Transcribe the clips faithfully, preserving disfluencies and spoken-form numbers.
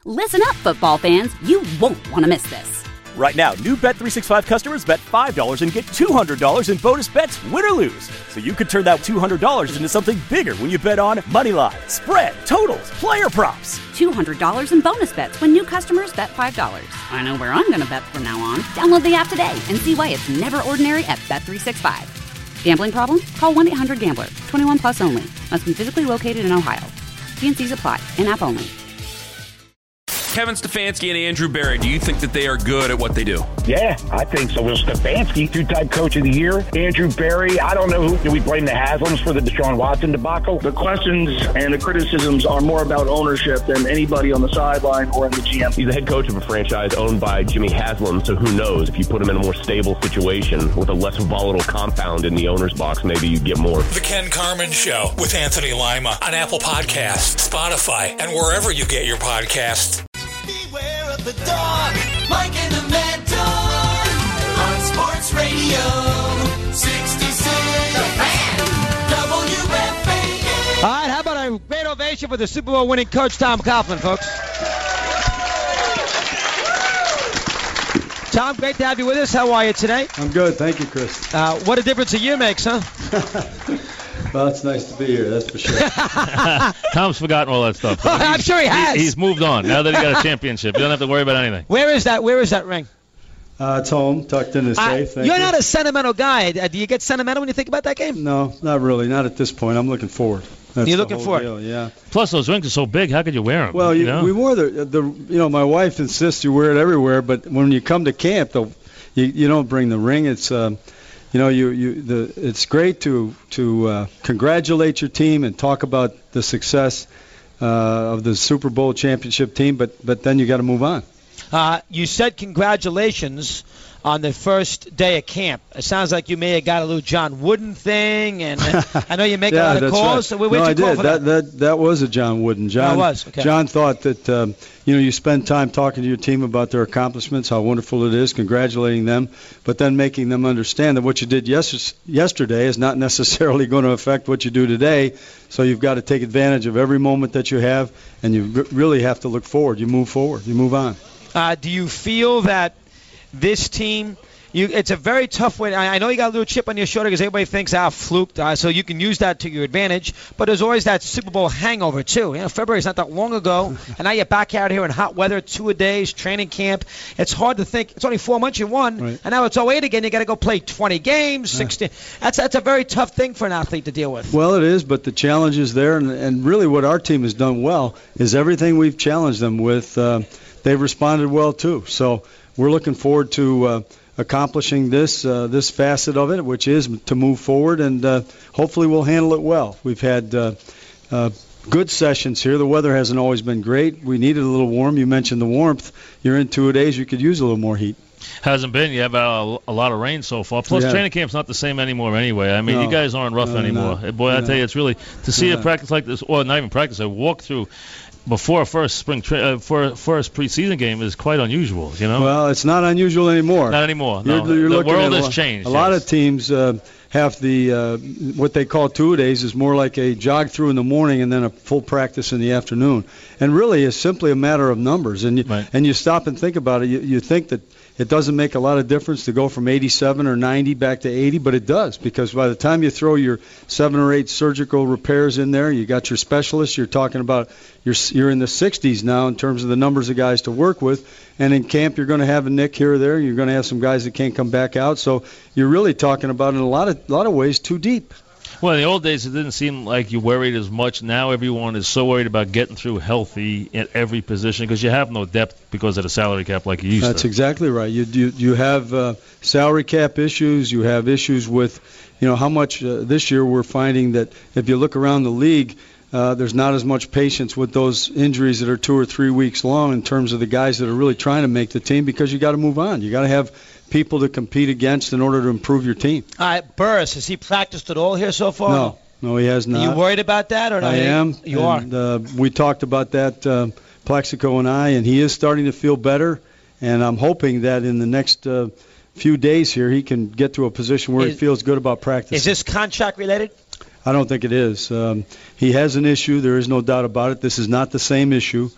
Listen up, football fans. You won't want to miss this. Right now, new Bet three sixty-five customers bet five dollars and get two hundred dollars in bonus bets, win or lose. So you could turn that two hundred dollars into something bigger when you bet on money line, spread, totals, player props. two hundred dollars in bonus bets when new customers bet five dollars. I know where I'm going to bet from now on. Download the app today and see why it's never ordinary at Bet three sixty-five. Gambling problem? Call one eight hundred gambler. twenty-one plus only. Must be physically located in Ohio. T and C's apply. In-app only. Kevin Stefanski and Andrew Berry, do you think that they are good at what they do? Yeah, I think so. Well, Stefanski, two-time coach of the year. Andrew Berry, I don't know who. Do we blame the Haslams for the Deshaun Watson debacle? The questions and the criticisms are more about ownership than anybody on the sideline or in the G M. He's the head coach of a franchise owned by Jimmy Haslam, so who knows? If you put him in a more stable situation with a less volatile compound in the owner's box, maybe you get more. The Ken Carman Show with Anthony Lima on Apple Podcasts, Spotify, and wherever you get your podcasts. Beware of the dog, Mike and the Mad Dog, on Sports Radio sixty-six, The Fan, W F A N. All right, how about a great ovation for the Super Bowl winning coach, Tom Coughlin, folks. Tom, great to have you with us. How are you today? I'm good. Thank you, Chris. Uh, what a difference a year makes, huh? Well, it's nice to be here, that's for sure. Tom's forgotten all that stuff. Oh, I'm sure he has. He, he's moved on. Now that he got a championship, you don't have to worry about anything. Where is that? Where is that ring? Uh, it's home, tucked in the safe. Uh, you're you. not a sentimental guy. Uh, do you get sentimental when you think about that game? No, not really. Not at this point. I'm looking forward. That's You're looking forward. Deal, yeah. Plus, those rings are so big. How could you wear them? Well, you, you know? we wore the the. You know, my wife insists you wear it everywhere, but when you come to camp, though, you you don't bring the ring. It's. Um, You know, you, you the it's great to to uh, congratulate your team and talk about the success uh, of the Super Bowl championship team, but but then you got to move on. Uh, you said congratulations on the first day of camp. It sounds like you may have got a little John Wooden thing, and uh, I know you make yeah, a lot of that's calls. Right. So where'd no, you I call did. for that, that? that that was a John Wooden. John, oh, it was. Okay. John thought that um, you know you spend time talking to your team about their accomplishments, how wonderful it is, congratulating them, but then making them understand that what you did yes, yesterday is not necessarily going to affect what you do today. So you've got to take advantage of every moment that you have, and you r- really have to look forward. You move forward. You move on. Uh, do you feel that this team? You, it's a very tough way. I, I know you got a little chip on your shoulder because everybody thinks, ah, fluked, uh, so you can use that to your advantage. But there's always that Super Bowl hangover, too. You know, February's not that long ago, and now you're back out here in hot weather, two-a-days, training camp. It's hard to think. It's only four months you won, right. And now it's oh eight again. You got to go play twenty games, sixteen. That's that's a very tough thing for an athlete to deal with. Well, it is, but the challenge is there, and, and really what our team has done well is everything we've challenged them with, uh, they've responded well, too. So we're looking forward to uh, – accomplishing this uh, this facet of it, which is to move forward, and uh, hopefully we'll handle it well. We've had uh, uh, good sessions here. The weather hasn't always been great. We needed a little warm. You mentioned the warmth. You're in two-a-days. You could use a little more heat. Hasn't been. You have a, a lot of rain so far. Plus, yeah. Training camp's not the same anymore anyway. I mean, no, you guys aren't rough no, anymore. No, Boy, no. I tell you, it's really, to see no. a practice like this, or not even practice, a walk through before a first spring, tra- uh, for first preseason game is quite unusual, you know? Well, it's not unusual anymore. Not anymore, no. You're, you're the looking world at has a, changed. A yes. lot of teams uh, have the, uh, what they call two-a-days is more like a jog through in the morning and then a full practice in the afternoon. And really it's simply a matter of numbers. And you, right. and you stop and think about it, you, you think that it doesn't make a lot of difference to go from eighty-seven or ninety back to eighty, but it does, because by the time you throw your seven or eight surgical repairs in there, you got your specialists, you're talking about you're, you're in the sixties now in terms of the numbers of guys to work with. And in camp, you're going to have a nick here or there. You're going to have some guys that can't come back out. So you're really talking about, in a lot of, lot of ways, too deep. Well, in the old days, it didn't seem like you worried as much. Now everyone is so worried about getting through healthy at every position because you have no depth because of the salary cap like you used That's to. That's exactly right. You you, you have uh, salary cap issues. You have issues with, you know, how much uh, this year we're finding that if you look around the league, uh, there's not as much patience with those injuries that are two or three weeks long in terms of the guys that are really trying to make the team, because you got to move on. You got to have people to compete against in order to improve your team. All right, Burris, has he practiced at all here so far? No, no, he has not. Are you worried about that, or not? I am. You and, are. Uh, we talked about that, uh, Plexico and I, and he is starting to feel better. And I'm hoping that in the next uh, few days here, he can get to a position where is, he feels good about practice. Is this contract related? I don't think it is. Um, he has an issue. There is no doubt about it. This is not the same issue.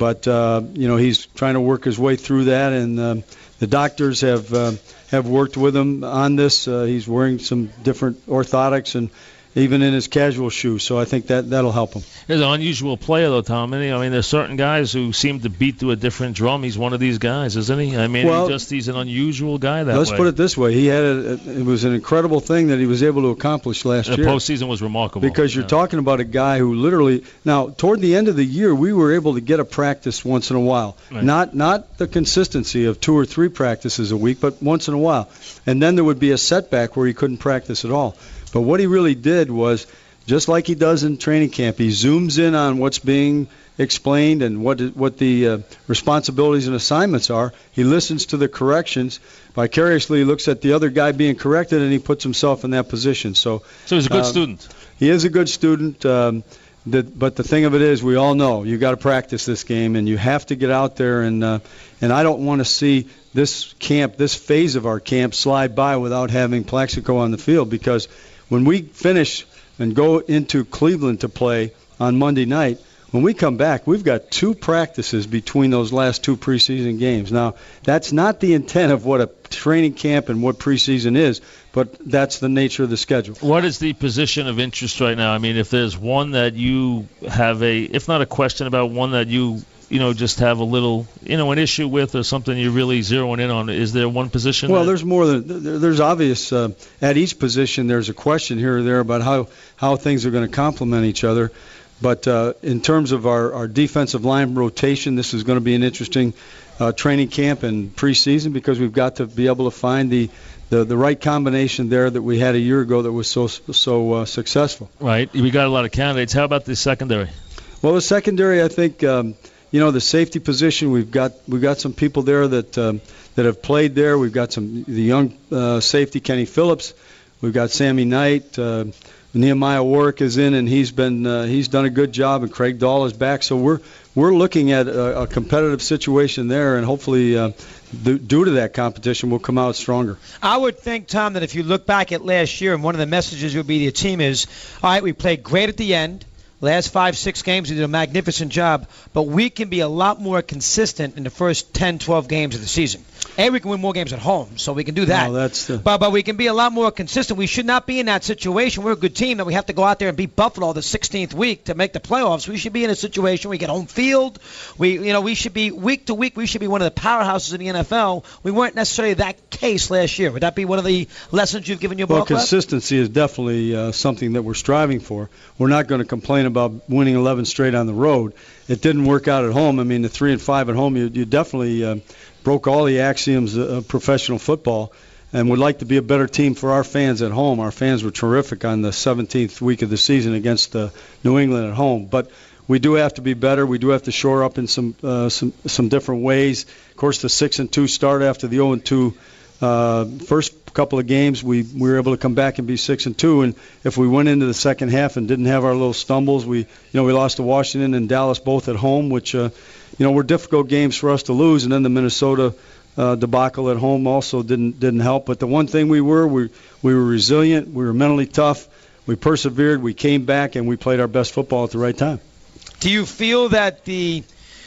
But uh, you know, he's trying to work his way through that, and um, the doctors have uh, have worked with him on this. Uh, he's wearing some different orthotics and even in his casual shoes. So I think that that'll help him. He's an unusual player, though, Tom. I mean, there's certain guys who seem to beat to a different drum. He's one of these guys, isn't he? I mean, well, he just he's an unusual guy that let's way. put it this way. He had a, it was an incredible thing that he was able to accomplish last the year. The postseason was remarkable. Because you're yeah. talking about a guy who literally, now, toward the end of the year, we were able to get a practice once in a while. Right. Not not the consistency of two or three practices a week, but once in a while. And then there would be a setback where he couldn't practice at all. But what he really did was, just like he does in training camp, he zooms in on what's being explained and what what the uh, responsibilities and assignments are. He listens to the corrections. Vicariously, he looks at the other guy being corrected, and he puts himself in that position. So, so he's a good uh, student. He is a good student. Um, the, but the thing of it is, we all know you got to practice this game, and you have to get out there. And uh, and I don't want to see this camp, this phase of our camp, slide by without having Plaxico on the field, because when we finish and go into Cleveland to play on Monday night, when we come back, we've got two practices between those last two preseason games. Now, that's not the intent of what a training camp and what preseason is, but that's the nature of the schedule. What is the position of interest right now? I mean, if there's one that you have a, if not a question about, one that you, you know, just have a little, you know, an issue with or something you're really zeroing in on, is there one position? Well, that... there's more than, there's obvious, uh, at each position there's a question here or there about how, how things are going to complement each other. But uh, in terms of our, our defensive line rotation, this is going to be an interesting uh, training camp and preseason, because we've got to be able to find the, the, the right combination there that we had a year ago that was so so uh, successful. Right. We got a lot of candidates. How about the secondary? Well, the secondary, I think, um, you know, the safety position, we've got we've got some people there that um, that have played there. We've got some the young uh, safety Kenny Phillips. We've got Sammy Knight. Uh, Nehemiah Warwick is in, and he's been uh, he's done a good job, and Craig Dahl is back. So we're we're looking at a, a competitive situation there, and hopefully, uh, th- due to that competition, we'll come out stronger. I would think, Tom, that if you look back at last year, and one of the messages would be to your team is, all right, we played great at the end. Last five, six games, we did a magnificent job, but we can be a lot more consistent in the first ten, twelve games of the season. A, we can win more games at home, so we can do that. No, that's the... but, but we can be a lot more consistent. We should not be in that situation. We're a good team that we have to go out there and beat Buffalo the sixteenth week to make the playoffs. We should be in a situation where we get home field. We, you know, we should be, week to week, we should be one of the powerhouses in the N F L. We weren't necessarily that case last year. Would that be one of the lessons you've given your ball Well, club? consistency is definitely uh, something that we're striving for. We're not going to complain about winning eleven straight on the road. It didn't work out at home. I mean, the three and five at home, you, you definitely uh, broke all the axioms of professional football, and would like to be a better team for our fans at home. Our fans were terrific on the seventeenth week of the season against uh, New England at home, but we do have to be better. We do have to shore up in some uh, some some different ways. Of course, the six and two start after the zero and two uh, first couple of games, we, we were able to come back and be six and two. And if we went into the second half and didn't have our little stumbles, we you know we lost to Washington and Dallas both at home, which uh, you know were difficult games for us to lose. And then the Minnesota uh, debacle at home also didn't didn't help. But the one thing we were, we we were resilient, we were mentally tough, we persevered, we came back, and we played our best football at the right time. Do you feel that the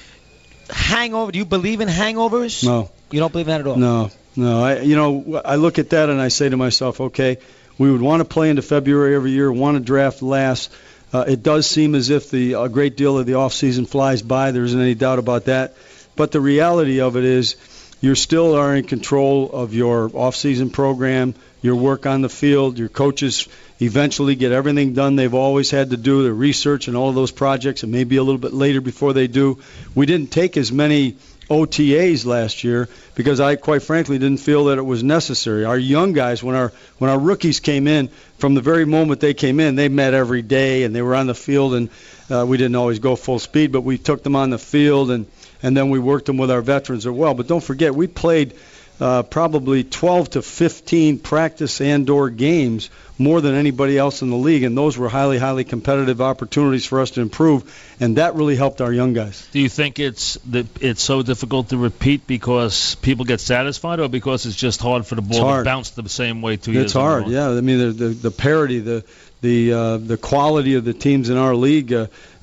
hangover? Do you believe in hangovers? No. You don't believe in that at all? No. No, I, you know, I look at that and I say to myself, okay, we would want to play into February every year, want to draft last. Uh, it does seem as if the a great deal of the offseason flies by. There isn't any doubt about that. But the reality of it is you still are in control of your offseason program, your work on the field. Your coaches eventually get everything done they've always had to do, the research and all of those projects, and maybe a little bit later before they do. We didn't take as many O T As last year because I, quite frankly, didn't feel that it was necessary. Our young guys, when our when our rookies came in, from the very moment they came in, they met every day and they were on the field, and uh, we didn't always go full speed, but we took them on the field, and, and then we worked them with our veterans as well. But don't forget, we played uh, probably twelve to fifteen practice and/or games more than anybody else in the league, and those were highly, highly competitive opportunities for us to improve, and that really helped our young guys. Do you think it's the, it's so difficult to repeat because people get satisfied, or because it's just hard for the ball to bounce the same way two years ago? It's hard, yeah. I mean, the, the, the parity, the the uh, the quality of the teams in our league, uh,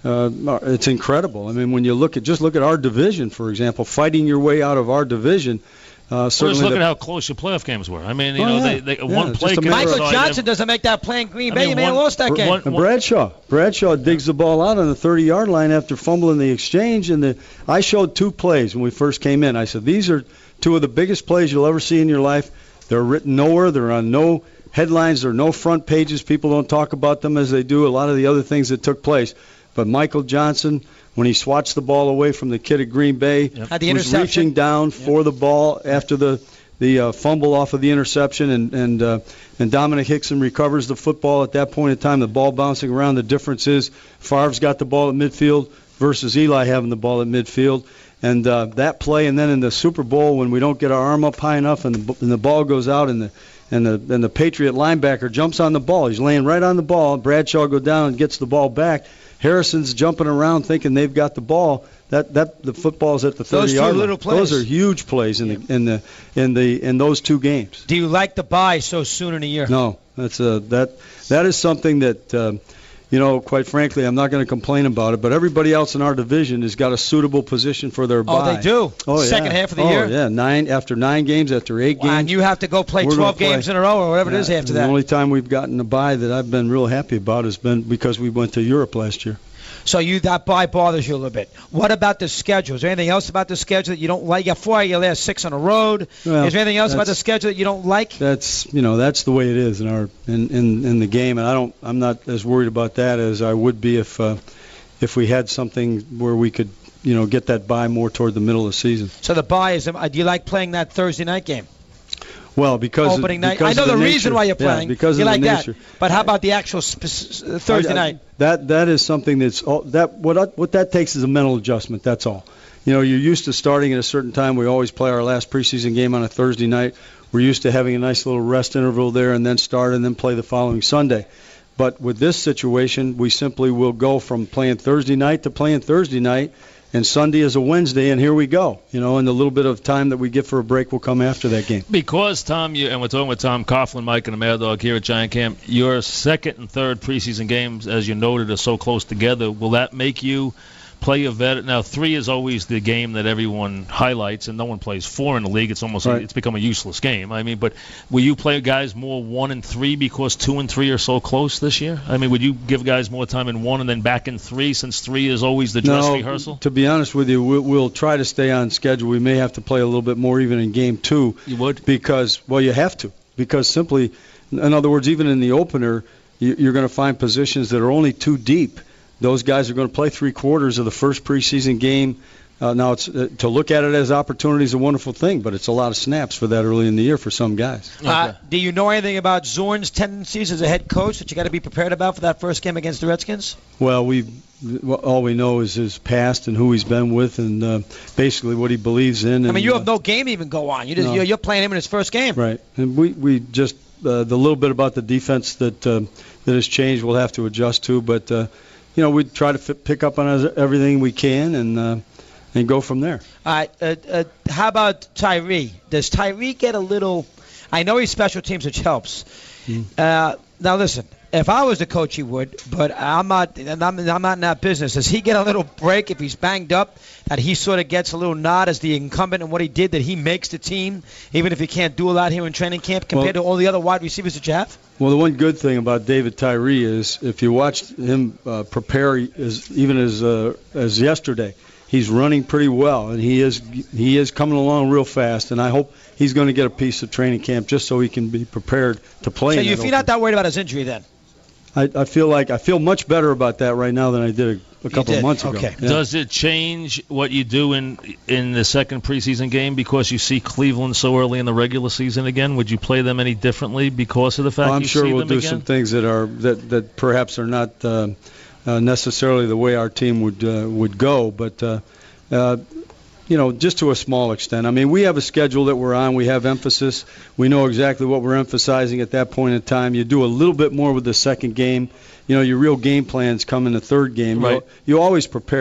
uh, it's incredible. I mean, when you look at just look at our division, for example, fighting your way out of our division. Uh, well, certainly just look the, at how close your playoff games were. I mean, you oh, know, yeah. they, they yeah, one play. Michael side Johnson doesn't make that play in Green Bay. I mean, you may have one- lost that game. one- And Bradshaw. Bradshaw digs the ball out on the thirty-yard line after fumbling the exchange. And the, I showed two plays when we first came in. I said, these are two of the biggest plays you'll ever see in your life. They're written nowhere. They're on no headlines. There are no front pages. People don't talk about them as they do a lot of the other things that took place. But Michael Johnson, when he swatched the ball away from the kid at Green Bay, Yep. Had the was interception. reaching down for Yep. the ball after the the uh, fumble off of the interception, and and uh, and Dominic Hickson recovers the football at that point in time. The ball bouncing around. The difference is Favre's got the ball at midfield versus Eli having the ball at midfield. And uh, that play, and then in the Super Bowl when we don't get our arm up high enough, and the, and the ball goes out, and the and the and the Patriot linebacker jumps on the ball. He's laying right on the ball. Bradshaw goes down and gets the ball back. Harrison's jumping around thinking they've got the ball. That that the football's at the Those two thirty-yard line. little plays. Those are huge plays in the in the in the in those two games. Do you like the bye so soon in a year? No, that's a that that is something that um, you know, quite frankly, I'm not going to complain about it. But everybody else in our division has got a suitable position for their bye. Oh, they do. Oh, yeah. Second half of the oh, year. yeah, nine after nine games, after eight Wow, games. and you have to go play We're twelve gonna play. games in a row or whatever it is Yeah, after the that. only time we've gotten a bye that I've been real happy about has been because we went to Europe last year. So you that bye bothers you a little bit. What about the schedule? Is there anything else about the schedule that you don't like? You got four out of your last six on the road. Well, is there anything else about the that's- schedule that you don't like? That's you know that's the way it is in our in, in, in the game, and I don't I'm not as worried about that as I would be if uh, if we had something where we could you know get that bye more toward the middle of the season. So the bye is. Uh, do you like playing that Thursday night game? Well, because Opening of, night. because I know of the, the reason nature- why you're yeah, playing. because you of the like that. nature. But how about the actual sp- s- uh, Thursday I- I- night? That that is something that's all, that what I, what that takes is a mental adjustment. That's all. You know, you're used to starting at a certain time. We always play our last preseason game on a Thursday night. We're used to having a nice little rest interval there, and then start and then play the following Sunday. But with this situation, we simply will go from playing Thursday night to playing Thursday night, and Sunday is a Wednesday, and here we go. You know, and the little bit of time that we get for a break will come after that game. Because, Tom, you, and we're talking with Tom Coughlin, Mike, and the Mad Dog here at Giant Camp, your second and third preseason games, as you noted, are so close together. Will that make you play a vet? Now, three is always the game that everyone highlights, and no one plays four in the league. It's almost Right. it's become a useless game. I mean, but will you play guys more one and three because two and three are so close this year? I mean, would you give guys more time in one and then back in three, since three is always the dress no, rehearsal? To be honest with you, we'll, we'll try to stay on schedule. We may have to play a little bit more even in game two. You would? Because, well, you have to. Because simply, in other words, even in the opener, you, you're going to find positions that are only two deep. Those guys are going to play three quarters of the first preseason game. Uh, now, it's, uh, to look at it as opportunity is a wonderful thing, but it's a lot of snaps for that early in the year for some guys. Uh, do you know anything about Zorn's tendencies as a head coach that you got to be prepared about for that first game against the Redskins? Well, we all we know is his past and who he's been with, and uh, basically what he believes in. And, I mean, you uh, have no game even go on. You just, No. you're, you're playing him in his first game. Right, and we we just uh, the little bit about the defense that uh, that has changed, we'll have to adjust to. But uh, you know, we try to f- pick up on us- everything we can and uh, and go from there. All right. Uh, uh, how about Tyree? Does Tyree get a little? I know he's special teams, which helps. Mm. Uh, now listen, if I was the coach, he would, but I'm not. And I'm, I'm not in that business. Does he get a little break if he's banged up? That he sort of gets a little nod as the incumbent and what he did, that he makes the team, even if he can't do a lot here in training camp compared Well- to all the other wide receivers that you have? Well, the one good thing about David Tyree is if you watched him uh, prepare, as, even as uh, as yesterday, he's running pretty well, and he is he is coming along real fast. And I hope he's going to get a piece of training camp just so he can be prepared to play. So in you, that you're not that worried about his injury then? I, I feel like I feel much better about that right now than I did a, a couple did? of months ago. Okay. Yeah. Does it change what you do in in the second preseason game because you see Cleveland so early in the regular season again? Would you play them any differently because of the fact Well, I'm you sure see we'll them do again? some things that are that, that perhaps are not uh, uh, necessarily the way our team would uh, would go, but uh, uh, you know, just to a small extent. I mean, we have a schedule that we're on. We have emphasis. We know exactly what we're emphasizing at that point in time. You do a little bit more with the second game. You know, your real game plans come in the third game. Right. You, you always prepare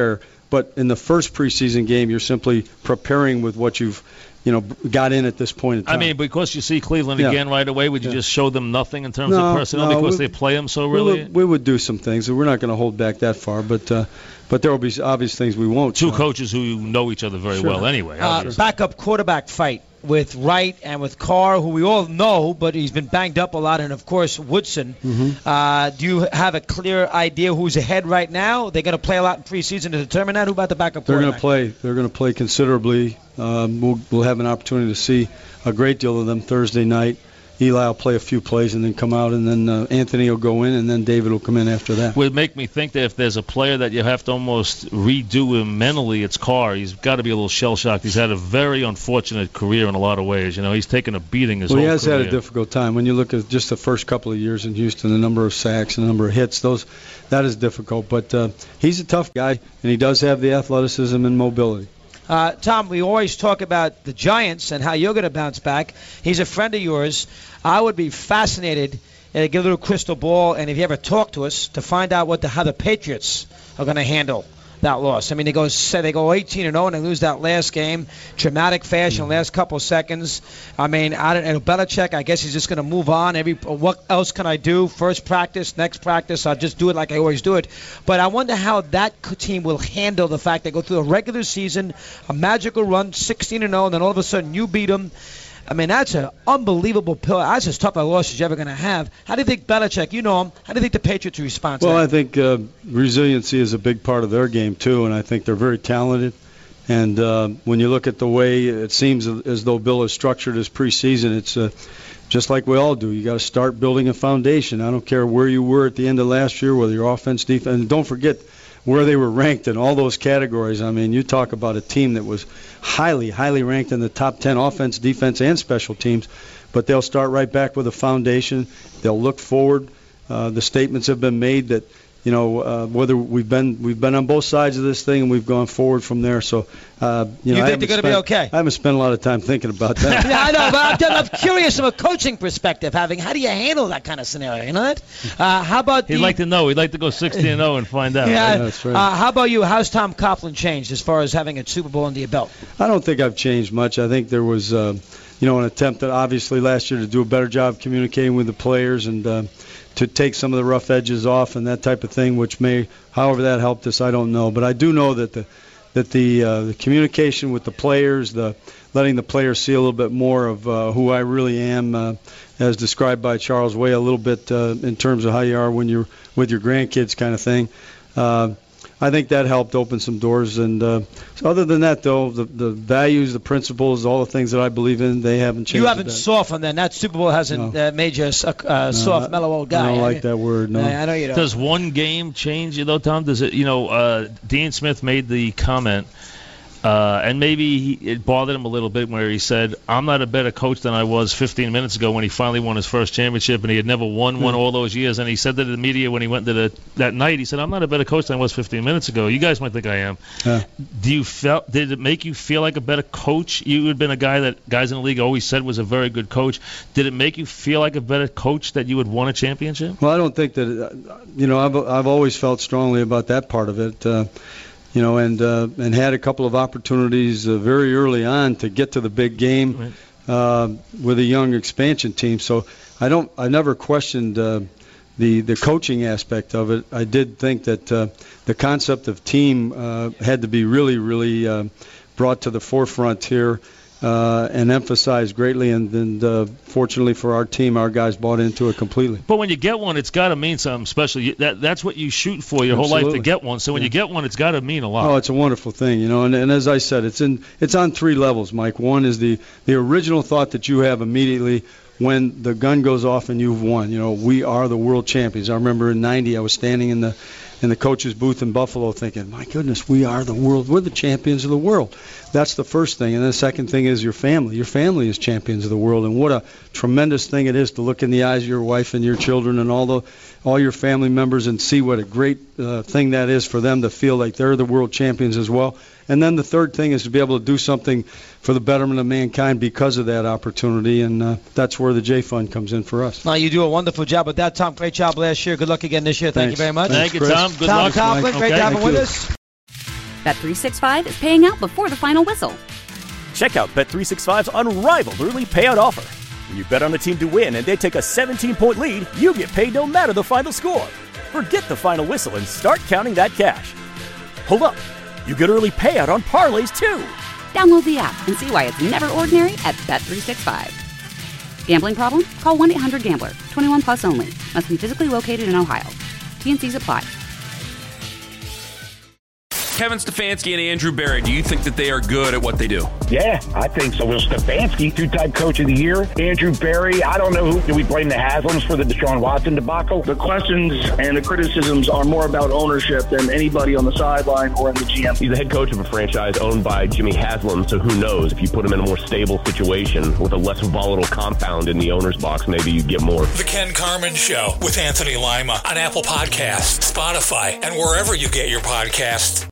But in the first preseason game, you're simply preparing with what you've, you know, got in at this point in time. I mean, because you see Cleveland Yeah. again right away, would you Yeah. just show them nothing in terms No, of personnel no, because we- they play them so we really? would, we would do some things. We're not going to hold back that far, but uh, but there will be obvious things we won't. Two show. coaches who know each other very Sure. well anyway. Uh, obviously. backup quarterback fight with Wright and with Carr, who we all know, but he's been banged up a lot, and of course Woodson. Mhm. Uh, do you have a clear idea who's ahead right now? They're going to play a lot in preseason to determine that. Who about the backup They're going to quarterback? play. They're going to play considerably. Um, we'll, we'll have an opportunity to see a great deal of them Thursday night. Eli will play a few plays and then come out, and then uh, Anthony will go in, and then David will come in after that. Would make me think that if there's a player that you have to almost redo him mentally, it's Carr. He's got to be a little shell-shocked. He's had a very unfortunate career in a lot of ways. You know, he's taken a beating his Well, he whole has career. had a difficult time. When you look at just the first couple of years in Houston, the number of sacks and the number of hits, those that is difficult. But uh, he's a tough guy, and he does have the athleticism and mobility. Uh, Tom, we always talk about the Giants and how you're going to bounce back. He's a friend of yours. I would be fascinated uh, get a little crystal ball, and if you ever talk to us, to find out what the how the Patriots are going to handle that loss. I mean, they go say they go eighteen and oh and they lose that last game, dramatic fashion, last couple of seconds. I mean, I don't, and Belichick, I guess he's just going to move on. Every what else can I do? First practice, next practice, I'll just do it like I always do it. But I wonder how that team will handle the fact they go through a regular season, a magical run, sixteen and oh, and then all of a sudden you beat them. I mean, that's an unbelievable pill. That's as tough a loss as you're ever going to have. How do you think Belichick, you know him, how do you think the Patriots respond to Well, that? I think uh, resiliency is a big part of their game, too, and I think they're very talented. And uh, when you look at the way it seems as though Bill has structured his preseason, it's uh, just like we all do. You got to start building a foundation. I don't care where you were at the end of last year, whether your offense, defense, and don't forget where they were ranked in all those categories. I mean, you talk about a team that was highly, highly ranked in the top ten offense, defense, and special teams, but they'll start right back with a foundation. They'll look forward. Uh, the statements have been made that, you know, uh, whether we've been we've been on both sides of this thing and we've gone forward from there. So, uh, you know, You I think they're haven't gonna be spent- okay? I haven't spent a lot of time thinking about that. Yeah, I know, but I'm, I'm curious from a coaching perspective, having how do you handle that kind of scenario? You know that? Uh, how about He'd the, like to know. He'd like to go sixteen and oh and find out. Yeah, right? that's right. uh, how about you? How's Tom Coughlin changed as far as having a Super Bowl under your belt? I don't think I've changed much. I think there was, uh, you know, an attempt that obviously last year to do a better job communicating with the players and uh, to take some of the rough edges off and that type of thing, which may, however that helped us, I don't know. But I do know that the that the, uh, the communication with the players, the letting the players see a little bit more of uh, who I really am, uh, as described by Charles Way, a little bit uh, in terms of how you are when you're with your grandkids kind of thing. Uh, I think that helped open some doors. And uh, so other than that, though, the, the values, the principles, all the things that I believe in, they haven't changed. You haven't a bit. softened then. That Super Bowl hasn't uh, made you a s- a uh, soft, I- mellow old guy. I don't have like you? that word, no. I, I know you don't. Does one game change you, though, Tom? Does it, you know, uh, Dean Smith made the comment, uh, and maybe he, it bothered him a little bit where he said, I'm not a better coach than I was fifteen minutes ago when he finally won his first championship, and he had never won one all those years. And he said that to the media when he went to the that night, he said, I'm not a better coach than I was fifteen minutes ago. You guys might think I am. Yeah. Do you felt? Did it make you feel like a better coach? You had been a guy that guys in the league always said was a very good coach. Did it make you feel like a better coach that you had won a championship? Well, I don't think that, uh, you know, I've, I've always felt strongly about that part of it, uh, you know, and uh, and had a couple of opportunities uh, very early on to get to the big game Right. uh, with a young expansion team. So I don't, I never questioned uh, the the coaching aspect of it. I did think that uh, the concept of team uh, had to be really, really uh, brought to the forefront here. Uh, and emphasized greatly, and, and uh, fortunately for our team, our guys bought into it completely. But when you get one, it's got to mean something special. You, that That's what you shoot for your whole life Absolutely. to get one. So when Yeah. you get one, it's got to mean a lot. Oh, it's a wonderful thing, you know. And, and as I said, it's in it's on three levels, Mike. One is the the original thought that you have immediately when the gun goes off and you've won. You know, we are the world champions. I remember in ninety, I was standing in the in the coach's booth in Buffalo thinking, my goodness, we are the world. We're the champions of the world. That's the first thing. And the second thing is your family. Your family is champions of the world. And what a tremendous thing it is to look in the eyes of your wife and your children and all the all your family members and see what a great uh, thing that is for them to feel like they're the world champions as well. And then the third thing is to be able to do something for the betterment of mankind because of that opportunity, and uh, that's where the J Fund comes in for us. Well, you do a wonderful job with that, Tom. Great job last year. Good luck again this year. Thank Thanks. you very much. Thank you, Chris. Tom. Good Tom luck. Coughlin, great Okay. to have him Thank with you. us. Bet three sixty-five is paying out before the final whistle. Check out Bet three sixty-five's unrivaled early payout offer. When you bet on a team to win and they take a seventeen-point lead, you get paid no matter the final score. Forget the final whistle and start counting that cash. Hold up. You get early payout on parlays, too. Download the app and see why it's never ordinary at Bet three sixty-five. Gambling problem? Call one eight hundred gambler. twenty-one plus only. Must be physically located in Ohio. T N Cs apply. Kevin Stefanski and Andrew Berry, do you think that they are good at what they do? Yeah, I think so. Will Stefanski, two-time coach of the year. Andrew Berry, I don't know who. Do we blame the Haslams for the Deshaun Watson debacle? The questions and the criticisms are more about ownership than anybody on the sideline or in the G M. He's the head coach of a franchise owned by Jimmy Haslam, so who knows? If you put him in a more stable situation with a less volatile compound in the owner's box, maybe you get more. The Ken Carman Show with Anthony Lima on Apple Podcasts, Spotify, and wherever you get your podcasts.